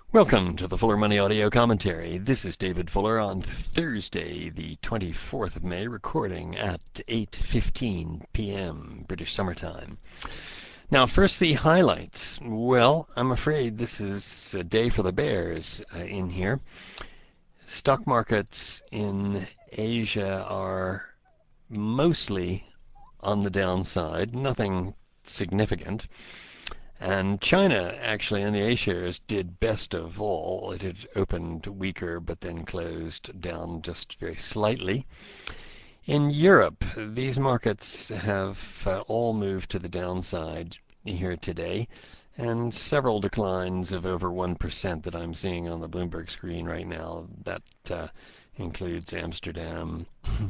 Welcome to the Fuller Money Audio Commentary. This is David Fuller on Thursday, the 24th of May, recording at 8:15 p.m. British Summertime. Now, first the highlights. Well, I'm afraid this is a day for the bears in here. Stock markets in Asia are mostly on the downside, nothing significant. And China, actually, in the A-shares did best of all. It had opened weaker, but then closed down just very slightly. In Europe, these markets have all moved to the downside here today, and several declines of over 1% that I'm seeing on the Bloomberg screen right now. That includes Amsterdam,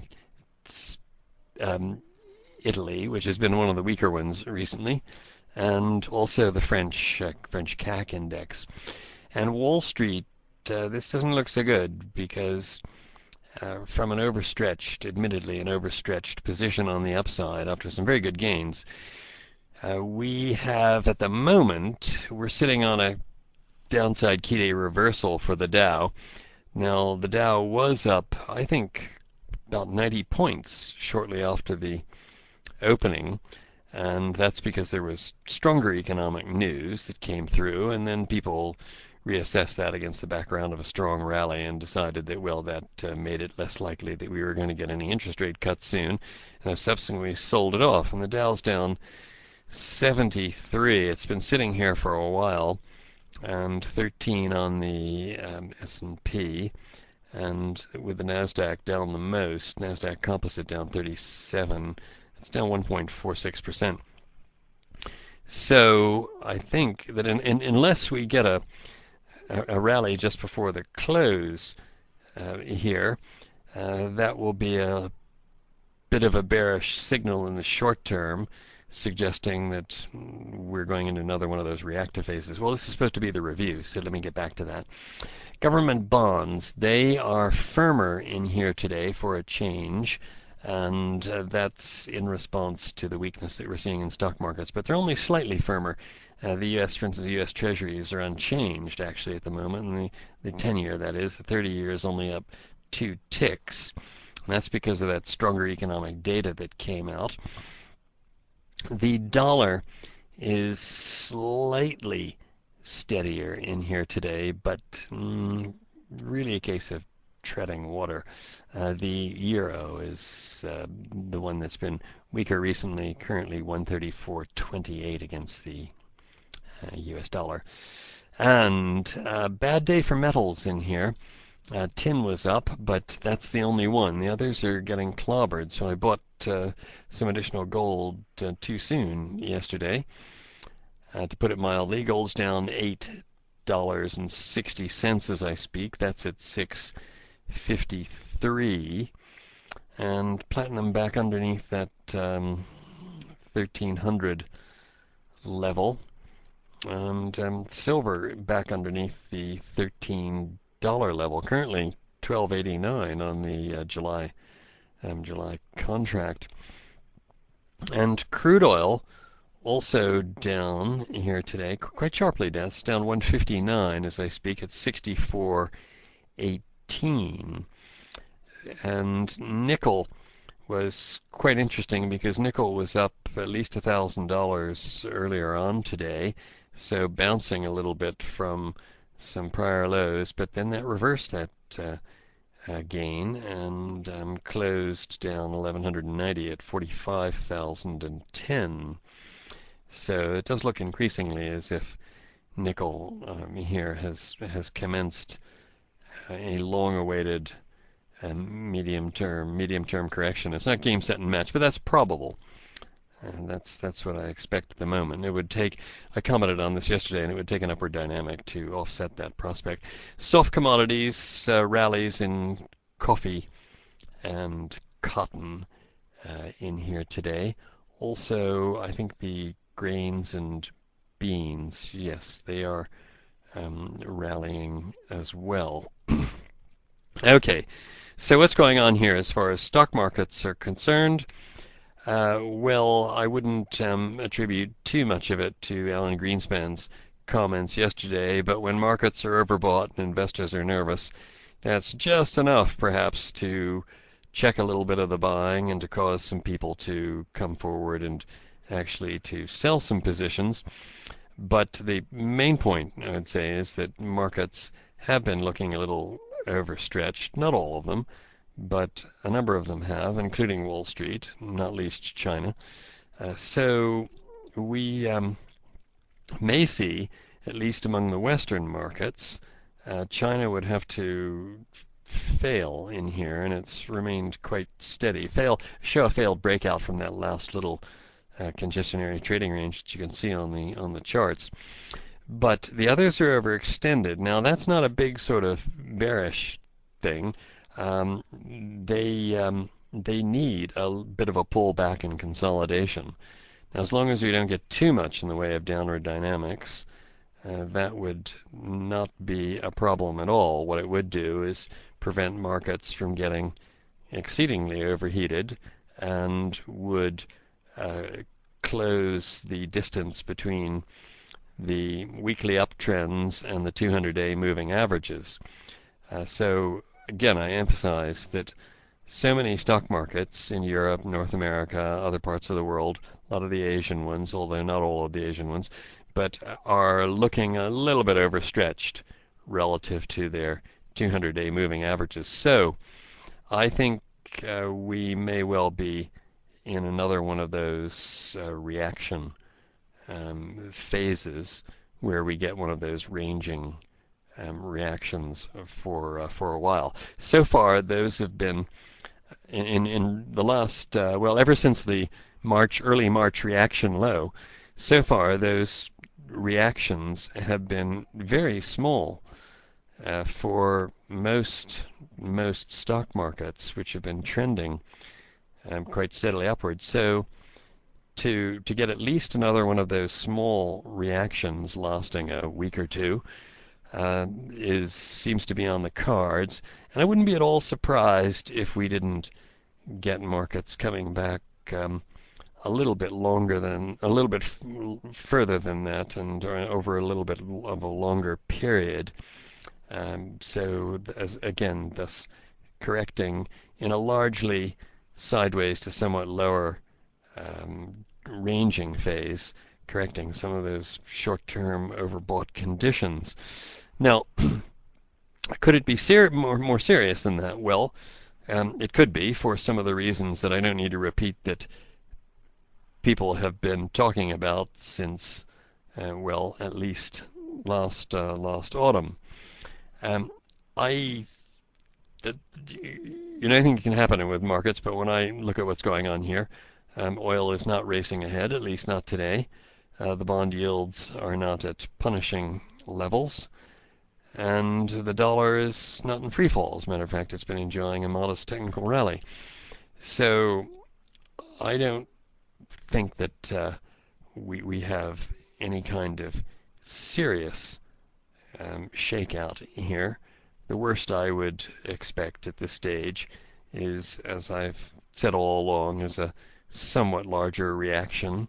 Italy, which has been one of the weaker ones recently, and also the French CAC index. And Wall Street, this doesn't look so good because from admittedly an overstretched position on the upside after some very good gains, we have at the moment, we're sitting on a downside key day reversal for the Dow. Now, the Dow was up, I think, about 90 points shortly after the opening. And that's because there was stronger economic news that came through, and then people reassessed that against the background of a strong rally and decided that, well, that made it less likely that we were going to get any interest rate cuts soon, and have subsequently sold it off. And the Dow's down 73. It's been sitting here for a while, and 13 on the S&P, and with the Nasdaq down the most, Nasdaq Composite down 37. It's down 1.46%. So I think that unless we get a rally just before the close here, that will be a bit of a bearish signal in the short term, suggesting that we're going into another one of those reactive phases. Well, this is supposed to be the review, so let me get back to that. Government bonds, they are firmer in here today for a change. And that's in response to the weakness that we're seeing in stock markets. But they're only slightly firmer. The U.S., for instance, the U.S. Treasuries are unchanged, actually, at the moment. And the 10-year, that is, the 30-year is only up 2 ticks. And that's because of that stronger economic data that came out. The dollar is slightly steadier in here today, but really a case of treading water. The euro is the one that's been weaker recently, currently 134.28 against the US dollar. And bad day for metals in here. Tin was up, but that's the only one. The others are getting clobbered, so I bought some additional gold too soon yesterday. To put it mildly, gold's down $8.60 as I speak. That's at 653, and platinum back underneath that 1300 level, and silver back underneath the $13 level, currently 12.89 on the July contract. And crude oil also down here today, quite sharply down. It's down 159 as I speak. It's 64.18. And nickel was quite interesting because nickel was up at least $1,000 earlier on today, so bouncing a little bit from some prior lows, but then that reversed that gain and closed down 1,190 at 45,010. So it does look increasingly as if nickel here has commenced a long-awaited medium-term correction. It's not game, set, and match, but that's probable. And that's what I expect at the moment. It would take, I commented on this yesterday, and it would take an upward dynamic to offset that prospect. Soft commodities, rallies in coffee and cotton in here today. Also, I think the grains and beans, yes, they are rallying as well. Okay, so what's going on here as far as stock markets are concerned? Well, I wouldn't attribute too much of it to Alan Greenspan's comments yesterday, but when markets are overbought and investors are nervous, that's just enough perhaps to check a little bit of the buying and to cause some people to come forward and actually to sell some positions. But the main point, I would say, is that markets have been looking a little overstretched. Not all of them, but a number of them have, including Wall Street, not least China. So we may see, at least among the Western markets, China would have to fail in here, and it's remained quite steady. Show a failed breakout from that last little congestionary trading range that you can see on the charts. But the others are overextended. Now that's not a big sort of bearish thing. They need a bit of a pullback and consolidation. Now, as long as we don't get too much in the way of downward dynamics, that would not be a problem at all. What it would do is prevent markets from getting exceedingly overheated and would close the distance between the weekly uptrends and the 200-day moving averages. So again, I emphasize that so many stock markets in Europe, North America, other parts of the world, a lot of the Asian ones, although not all of the Asian ones, but are looking a little bit overstretched relative to their 200-day moving averages. So I think we may well be in another one of those reaction phases where we get one of those ranging reactions for a while. So far, those have been in the last ever since the early March reaction low. So far, those reactions have been very small for most stock markets, which have been trending quite steadily upwards. So to get at least another one of those small reactions lasting a week or two seems to be on the cards, and I wouldn't be at all surprised if we didn't get markets coming back a little bit further than that, and over a little bit of a longer period. Thus correcting in a largely sideways to somewhat lower ranging phase, correcting some of those short-term overbought conditions. Now, could it be more serious than that? Well, it could be, for some of the reasons that I don't need to repeat that people have been talking about since, at least last autumn. Anything can happen with markets, but when I look at what's going on here, oil is not racing ahead, at least not today. The bond yields are not at punishing levels, and the dollar is not in free fall. As a matter of fact, it's been enjoying a modest technical rally. So I don't think that we have any kind of serious shakeout here. The worst I would expect at this stage is, as I've said all along, is a somewhat larger reaction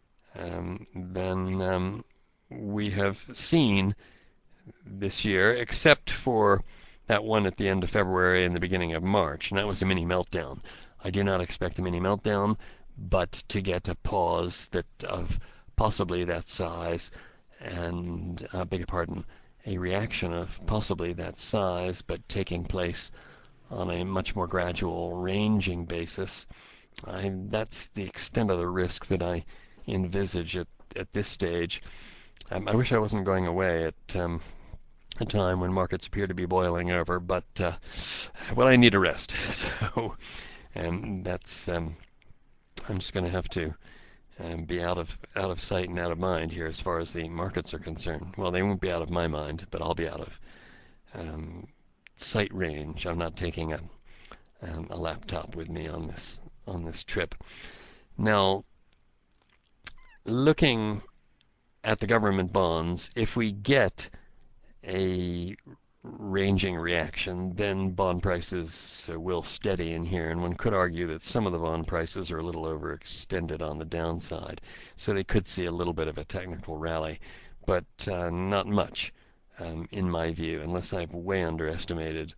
than we have seen this year, except for that one at the end of February and the beginning of March, and that was a mini meltdown. I do not expect a mini meltdown, but to get a pause of possibly that size, and a reaction of possibly that size, but taking place on a much more gradual ranging basis. That's the extent of the risk that I envisage at this stage. I wish I wasn't going away at a time when markets appear to be boiling over, but I need a rest. So, that's I'm just going to have to be out of sight and out of mind here as far as the markets are concerned. Well, they won't be out of my mind, but I'll be out of sight range. I'm not taking a laptop with me on this trip. Now, looking at the government bonds, if we get a ranging reaction, then bond prices will steady in here, and one could argue that some of the bond prices are a little overextended on the downside, so they could see a little bit of a technical rally. but not much, in my view, unless I've way underestimated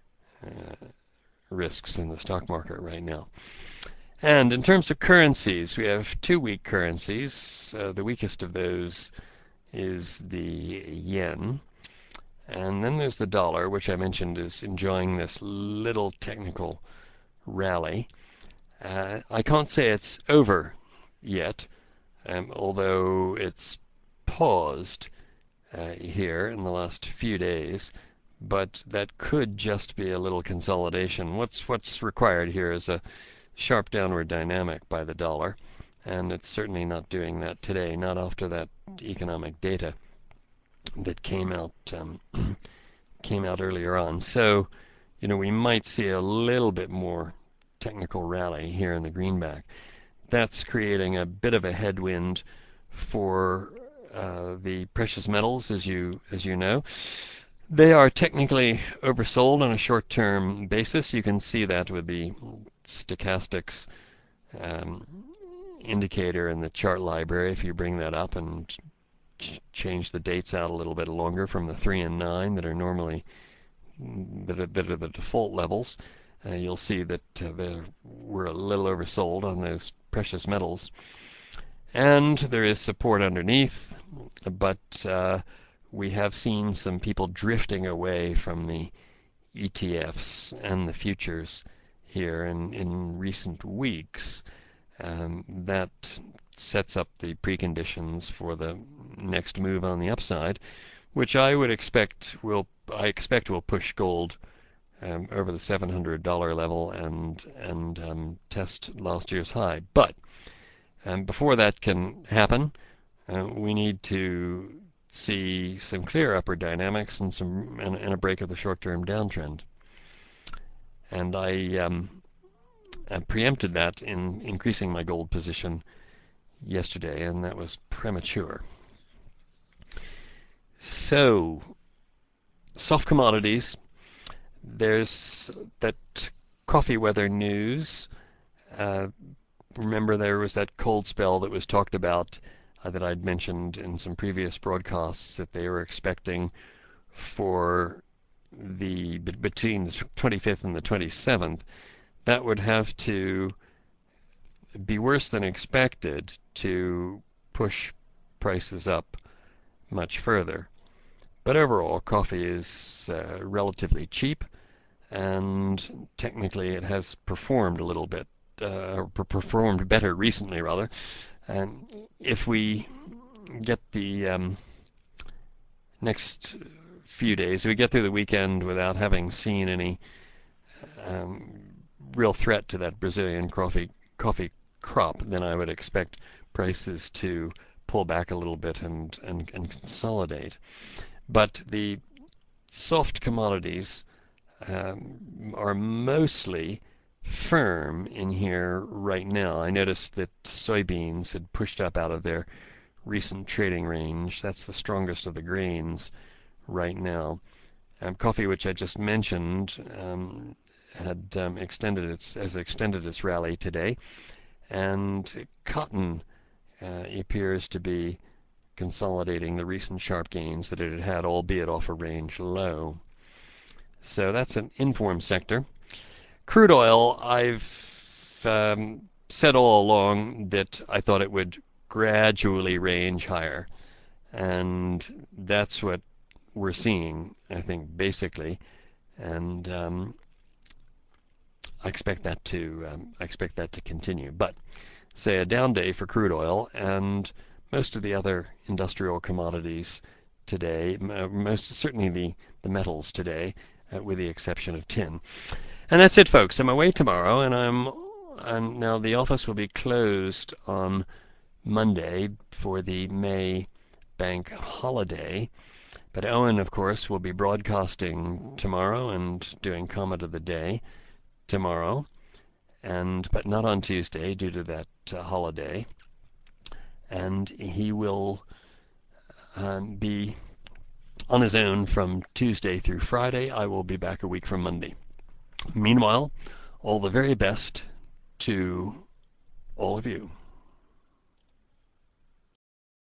risks in the stock market right now. And in terms of currencies, we have two weak currencies. The weakest of those is the yen. And then there's the dollar, which I mentioned is enjoying this little technical rally. I can't say it's over yet, although it's paused here in the last few days, but that could just be a little consolidation. What's required here is a sharp downward dynamic by the dollar, and it's certainly not doing that today, not after that economic data that came out earlier on. So, we might see a little bit more technical rally here in the greenback. That's creating a bit of a headwind for the precious metals, as you know. They are technically oversold on a short-term basis. You can see that with the stochastics indicator in the chart library. If you bring that up and change the dates out a little bit longer from the 3 and 9 that are normally that are the default levels, you'll see that we're a little oversold on those precious metals. And there is support underneath, but we have seen some people drifting away from the ETFs and the futures here in recent weeks. That sets up the preconditions for the next move on the upside, which I expect will push gold over the $700 level and test last year's high. But before that can happen, we need to see some clear upward dynamics and a break of the short-term downtrend. And I preempted that in increasing my gold position yesterday, and that was premature. So, soft commodities. There's that coffee weather news. Remember, there was that cold spell that was talked about that I'd mentioned in some previous broadcasts that they were expecting for between the 25th and the 27th. That would have to be worse than expected to push prices up much further. But overall, coffee is relatively cheap, and technically it has performed a little bit, performed better recently, rather. And if we get the next few days, we get through the weekend without having seen any real threat to that Brazilian coffee crop, then I would expect prices to pull back a little bit and consolidate. But the soft commodities are mostly firm in here right now. I noticed that soybeans had pushed up out of their recent trading range. That's the strongest of the grains right now. Coffee, which I just mentioned, had extended its rally today, and cotton appears to be consolidating the recent sharp gains that it had had, albeit off a range low. So that's an informed sector. Crude oil, I've said all along that I thought it would gradually range higher, and that's what we're seeing, I think, basically. And I expect that to continue. But say a down day for crude oil and most of the other industrial commodities today, most certainly the metals today, with the exception of tin. And that's it, folks. I'm away tomorrow, and now the office will be closed on Monday for the May bank holiday. But Owen, of course, will be broadcasting tomorrow and doing comment of the day tomorrow, but not on Tuesday due to that holiday. And he will be on his own from Tuesday through Friday. I will be back a week from Monday. Meanwhile, all the very best to all of you.